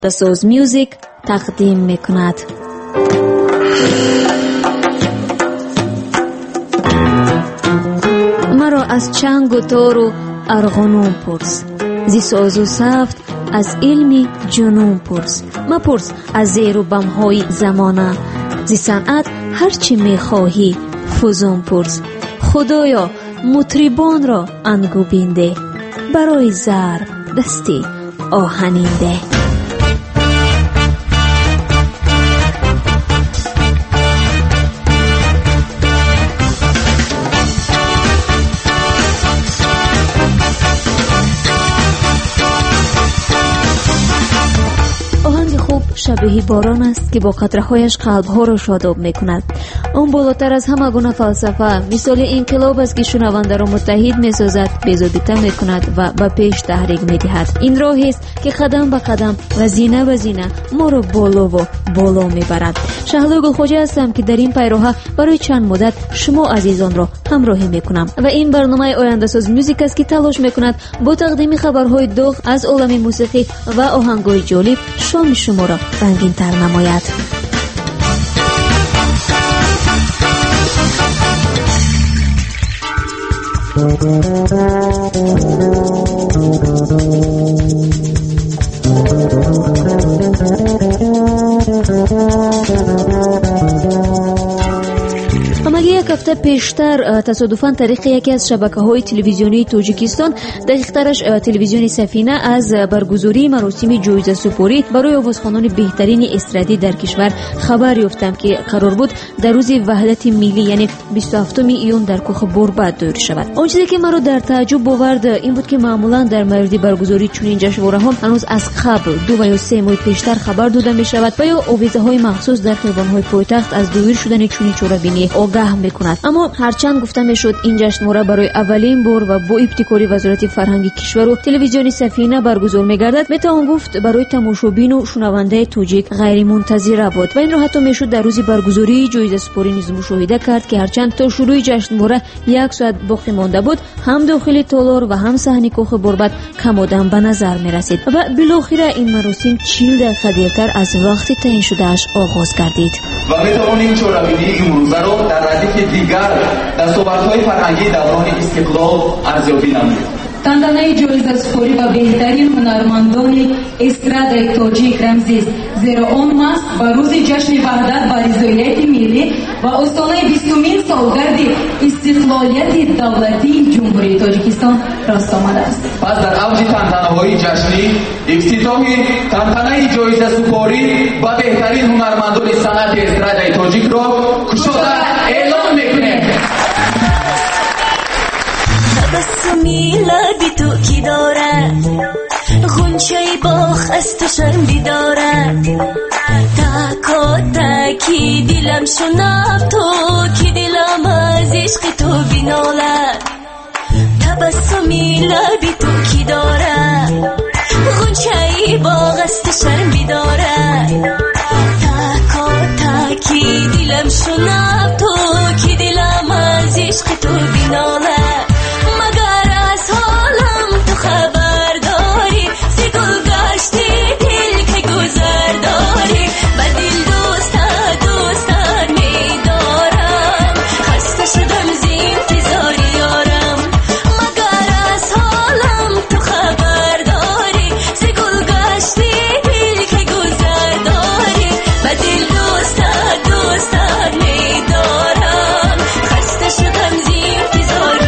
دسوز میوزیک تقدیم میکند. مرا از چنگ و تار و ارغنون پرس، زی ساز و سفت از علمی جنون پرس. مپرس از زیر و بمهای زمانه، زی صنعت هرچی میخواهی فزون پرس. خدایا مطربان را انگو بینده، برای ضرب دستی آهنینده. شبیه باران است که با قطره‌هایش قلب‌ها را شاداب می‌کند. اون بالاتر از همه گونه فلسفه، مثال انقلاب است که شنونده را متحد می‌سازد، بی‌ضابطه می‌کند و به پیش تحریک می‌دهد. این راهی است که قدم به قدم و زینه به زینه ما را بالا و بالا می‌برد. شهلا گلخواجه هستم که در این پیراه برای چند مدت شما عزیزان را همراهی می‌کنم و این برنامه آینده ساز موزیک است که تلاش می‌کند با تقدیم خبرهای داغ از عالم موسیقی و آهنگ‌های جالب شام شما را رنگین تر نماید. یک هفته پیشتر تصادفاً طریق یکی از شبکه‌های تلویزیونی تاجیکستان، دقیق‌ترش تلویزیون سفینه، از برگزاری مراسم جایزه سپاری برای آوازخوانان بهترین استرادی در کشور خبر یافتم که قرار بود در روز وحدت ملی یعنی 27 ایون در کوه برباد دایر شود. آن چیزی که مرا در تعجب آورد این بود که معمولاً در مورد برگزاری چنین جشنواره‌ها هنوز از قبل 2 یا 3 ماه پیشتر خبر داده می‌شود و یا آویزه‌های مخصوص در خیابان‌های پایتخت از دایر شدن چنین چوره‌بینی آگاه می‌کند. اما هرچند گفته میشد این جشنواره برای اولین بار و با ابتکاری وزارت فرهنگ کشور و تلویزیون سفینه برگزار می‌گردد، میتوان گفت برای تماشابین و شنونده تاجیک غیر منتظره بود و این را حتی میشد در روز برگزاری جایزه سپاری نیز مشاهده کرد که هرچند تا شروع جشنواره 1 ساعت باقی مانده بود، هم داخل تالار و هم صحنه کوه برباد کم آدم به نظر می‌رسید و بالاخره این مراسم 40 دقیقه دیرتر از وقت تعیین شده‌اش آغاز گردید. و میتوانیم چوره‌بینی امروزه را در ردیف دیگر دستاوردهای فرهنگی دوران استقلال ارزیابی نماییم. تندانه جایزه سپاری و بهترین هنرمندان استراد تاجیک رمزی، زیرا آن ماست با روز جشن وحدت و رضایت ملی و آستانه 20مین سالگرد استقلالیت دولتی جمهوری تاجیکستان راست آمده است. پس در اوج تنتنه‌های جشنی افتتاح تنتنه جایزه سپاری و بهترین هنرمندان صنعت استراد تاجیک را کشاده اعلام می‌کنیم. تبسمی لبی تو کی دارد، غنچه باغ از تو شنبی دارد، تکا تکی دلم شنب تو کی دلم از عشق تو بینالد. تبسمی لبی تو کی دارد، غنچه باغ از تو شنبی دارد، تکا تکی دلم شنب تو کی دلم از عشق تو بینالد. خسته شدم زیر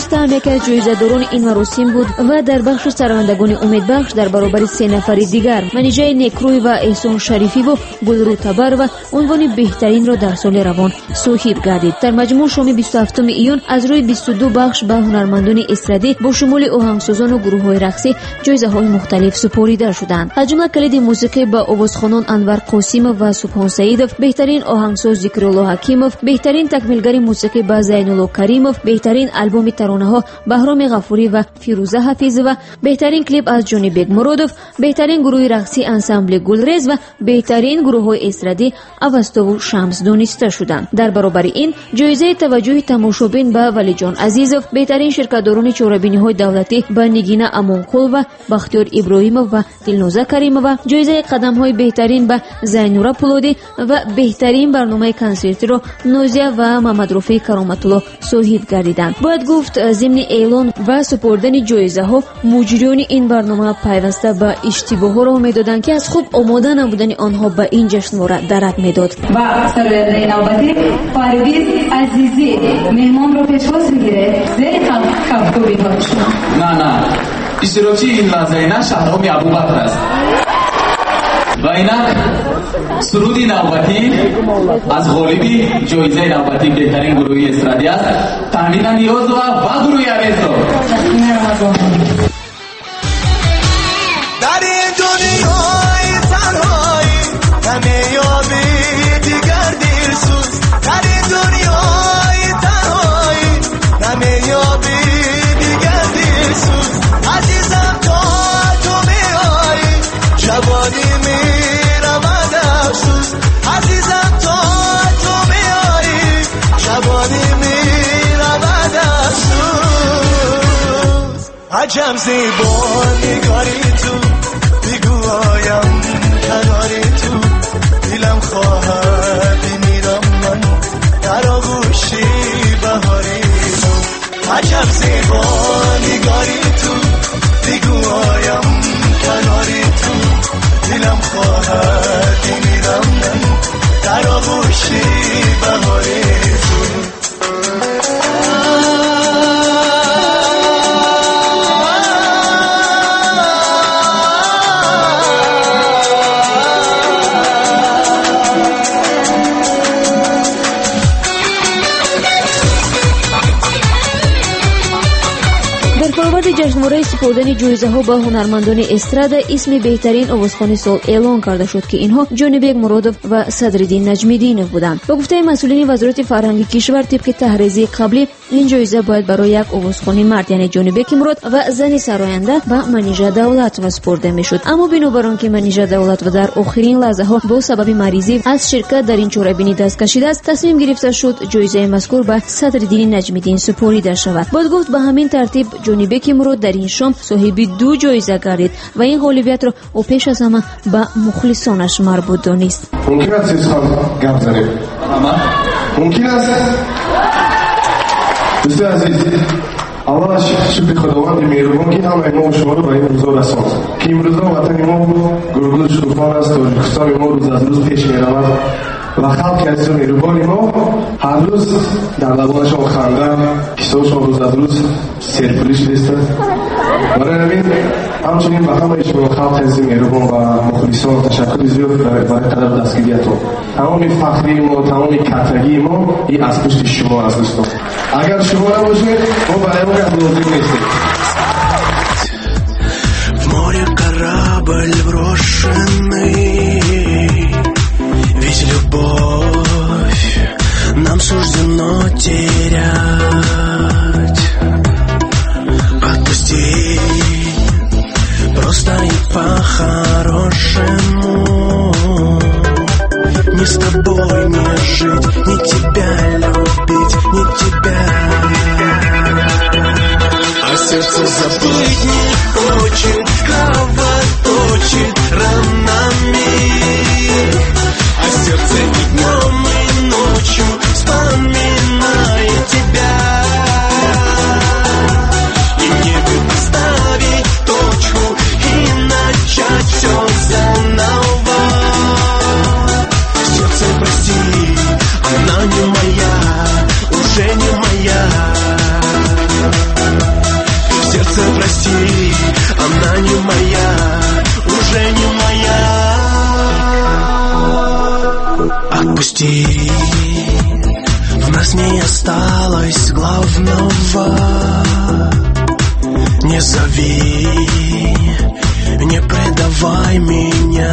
бехта ҳам яке аз ҷоизадорони ин маросим буд ва дар бахши сарояндагони умедбахш дар баробари се нафари дигар манижаи некрӯй ва эҳсон шарифиву гулрӯ табар ва унвони беҳтаринро дар соли равон соҳиб гардид. дар маҷмӯъ шоми 27 июн аз рӯи 22 бахш ба ҳунармандони эстрадӣ бо шумули оҳангсозону гурӯҳҳои рақсӣ ҷоизаҳои мухталиф супорида шуданд. аз ҷумла калиди мусиқӣ ба овозхонон Анвар Қосимов ва Субҳон Саидов, беҳтарин оҳангсоз Зикрулло Ҳакимов, беҳтарин такмилгари мусиқӣ ба Зайнулло Каримов, беҳтарин албоми таронаҳо Баҳроми Ғафурӣ ва Фирӯза Ҳафизова, беҳтарин клип аз Ҷонибек Муродов, беҳтарин гурӯҳи рақсӣ ансамбли Гулрез ва беҳтарин гурӯҳҳои эстрадӣ Авастову Шамс дониста шуданд. дар баробари ин ҷоизаи таваҷҷӯҳи тамошобин ба Валиҷон Азизов, беҳтарин ширкатдорони чорабиниҳои давлатӣ ба Нигина Амонқул ва Бахтиёр Иброҳимов ва Дилноза Каримова, ҷоизаи қадамҳои беҳтарин ба Зайнура Пулодӣ ва беҳтарин барномаи консертиро Нозия ва Мамадрofии Кароматулло соҳиб гардиданд. бояд гуфт зимни эълон ва супордани ҷоизаҳо муҷриёни ин барнома пайваста ба иштибоҳҳо роҳ медоданд ки аз хуб омода набудани онҳо ба ин ҷашнвора дарак медод. ва сарояндаи навбатӣ Парвиз Азизӣ меҳмонро пешвоз мегиред. зери кафтоби ҳодшуна. на иштирокчии ин лаҳзаи на Шаҳроми Абубакр аст. ва инак суруди навбатӣ аз ғолиби ҷоизаи навбатӣ беҳтарин гурӯҳи эстрадӣ аст Таҳмина Ниёзова ва гурӯҳи Авезо. дар ин дунёи танҳоӣ намеёбӣ дигар дилсӯз. дар ин дунёи танҳоӣ намеёбӣ дигар дилсӯз. азизам то ту меоӣ ҷавонӣ меравад афсӯс. азизам то ту меоӣ ҷавонӣ меравад афсӯс. аҷаб зебо нигори ту бигӯям канори ту дилам хоҳад бимирам ман дар оғӯши баҳори ту. аҷаб зебо нигори ту бигӯям канори ту дилم خواهد بمیرم من در آغوشی بهاری تو. ҷашнвораи супордани ҷоизаҳо ба ҳунармандони эстрада исми беҳтарин овозхони сол эълон карда шуд ки инҳо Ҷонибек Муродов ва Садриддин Наҷмиддинов буданд. ба гуфтаи масъулини вазорати фарҳанги кишвар тибқи таҳризии қаблӣ ин ҷоиза бояд барои як овозхони мард яъне Ҷонибеки Мурод ва зани сароянда ба Манижа Давлатова супорда мешуд. аммо бинобар он ки Манижа Давлатова дар охирин лаҳзаҳо бо сабаби маризӣ аз ширкат дар ин чорабинӣ даст кашидааст, тасмим гирифта шуд ҷоизаи мазкур ба Садриддини Наҷмиддин супорида шавад. бояд гуфт ба ҳамин тартиб Ҷонибеки Мурод дар ин шом соҳиби ду ҷоиза гардид ва ин ғолибиятро ӯ пеш аз ҳама ба мухлисонаш марбут донист. мумкин аст сизхан гап занем? мумкин аст? дӯстои азиз, аввал аз шукри худованди меҳрубон ки ҳамаи мо шуморо ба ин рӯзо расонд ки имрӯза ватани мо гургуз шукуфон аст. тоҷикистони мо рӯз аз рӯз пеш меравад ва халқи азизу меҳрубони мо ҳар рӯз дар лабонашон ханда, киштобашон рӯз аз рӯз серпулӣ шудастанд. барои ҳамин ҳамчунин ба ҳамаи шумо халқи азизу меҳрубон ва мухлисон ташаккури зиёд барои қадар дастгириятон. тамоми фахри мо, тамоми каттагии мо ин аз пушти шумо аст дӯстон. агар шумо набошед мо барои мо гап лозим нестем. В море корабль брошенный, ведь любовь нам суждено терять. Отпусти, просто и по-хорошему. Не с тобой не жить, не тебя любить, не тебя. А сердце забыть не хочет, кровоточит ранами. А сердце и днем, и ночью вспоминает тебя. И мне бы поставить точку и начать все заново. Сердце, прости, она не моя, уже не моя. не моя, уже не моя. Отпусти, в нас не осталось главного. Не зови, не предавай меня.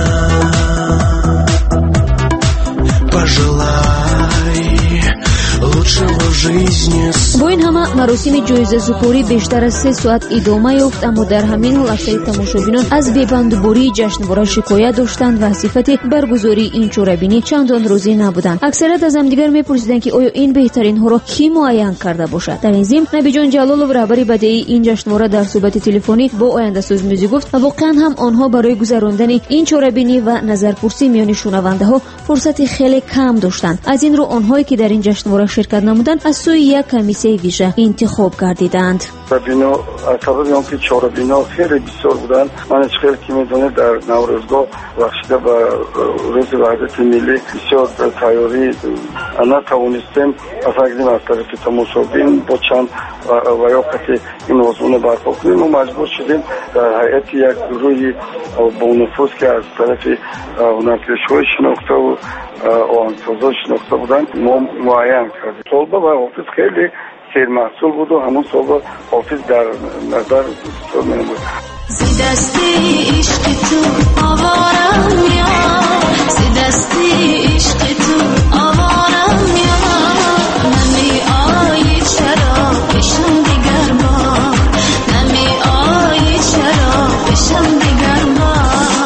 Пожелай лучшего в жизни. با این همه مراسم جایزه سپاری بیشتر از 3 ساعت ادامه یافت، اما در همین حال اکثر تماشابینان از ببندباری جشنواره شکایت داشتند و صفت برگزاری این چوربینی چندان روزی نبودند. اکثریت از همدیگر میپرسیدند که آیا این بهترین ها را کی معین کرده باشد. در این ضمن نبی جان جلالov رهبر بدیعی این جشنواره در صحبت تلفنی با آینده ساز میوزیک گفت واقعا هم آنها برای گذراندن این چوربینی و نظرپرسی میان شنونده ها فرصت خیلی کم داشتند. از این رو آنهایی که در این جشنواره شرکت نمودند از سوی یک کمیته ویژه انتخاب گردیدند. بینو از سبب اینکه چهاربینا خیلی بسیار بودند، من خیلی که میدونه در نوروزگاه بخشیده به روز وحدت ملی بسیار تیاری نتوانستیم افاقیم از طرف تماشابین با چند ویاقت این موضوع برپا کنیم و مجبور شدیم در هیئت یک گروهی با نفوذ که از طرف هنرپیشه‌های شناخته و آهنگسازا شناخته بودند ما معین کردیم. طلبه و حافظ خیلی خیر محصول بود و همون صحبه حافظ در نظر بسیار می‌نمود. زی دستی عشق تو آوارم یا زی دستی عشق تو آوارم یا نمی آیی چرا بشم دیگر بار نمی آیی چرا بشم دیگر بار.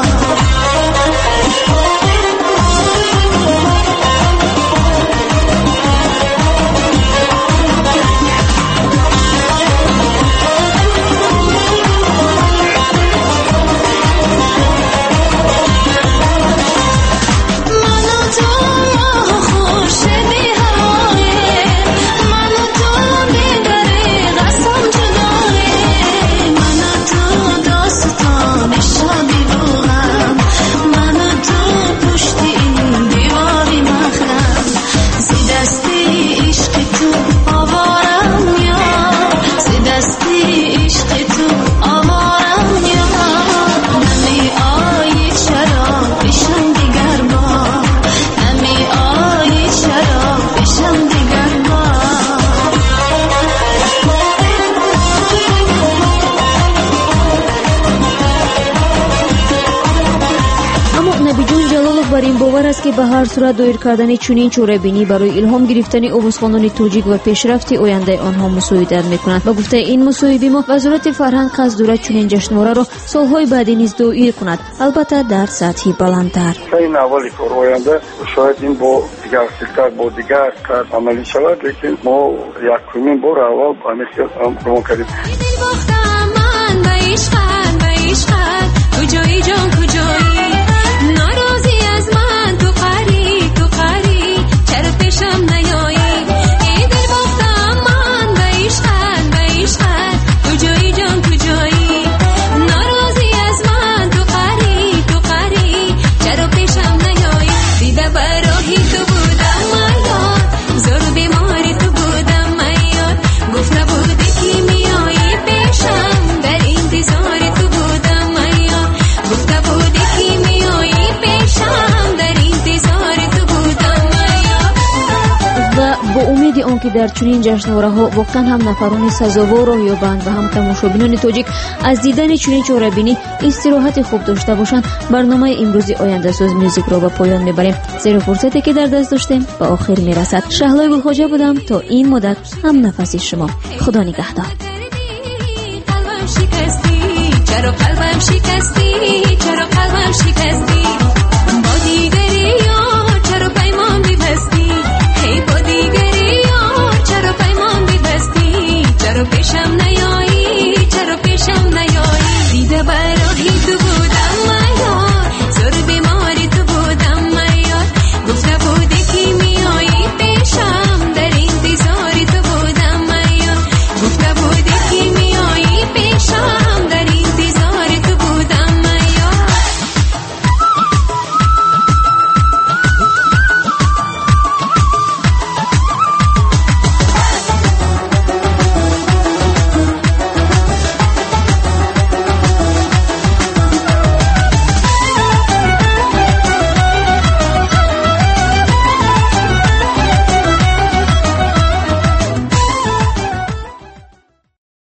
بر این باور است که به هر صورت دایر کردن چنین چوربینی برای الهام گرفتن آوازخوانان توجیک و پیشرفت آینده آنها مساعدت می‌کند. با گفته این مصاحبه ما وزارت فرهنگ قصد دارد چنین جشنواره را سالهای بعدی نیز دایر کند، البته در سطحی بلندتر. این اولی کار آینده شاید این با دیگر سیستر با دیگر کار عملی شود، لیکن ما یکمین بار اول همین کار کردیم. کجایی جان کجایی ناراضی از من تو قری چرا پیشم نیایی ای دل باختم من به عشقت کجایی جان کجایی ناراضی از من تو قری چرا پیشم نیایی دیده براهی تو بودم میاد زور بیماری تو بودم میاد گفت نبودی که میایی پیشم در انتظار تو بودم میاد گفت نبودی که میایی پیشم در انتظار تو بودم میاد. و با امید آنکه در چنین جشنواره‌ها واقعا هم نفران سزاوار را یابند و هم تماشابینان تاجیک از دیدن چنین چوربینی استراحت خوب داشته باشند، برنامه امروزی آینده ساز میوزیک را به پایان میبریم. زیرا فرصتی که در دست داشتیم به آخر میرسد. شهلای گلخواجه بودم تا این مدت هم نفسی شما. خدا نگهدار. چرا قلبم شکستی با دیگری یا چرا پیمان ببستی هی با دیگری یا چرا پیمان ببستی چرا پیشم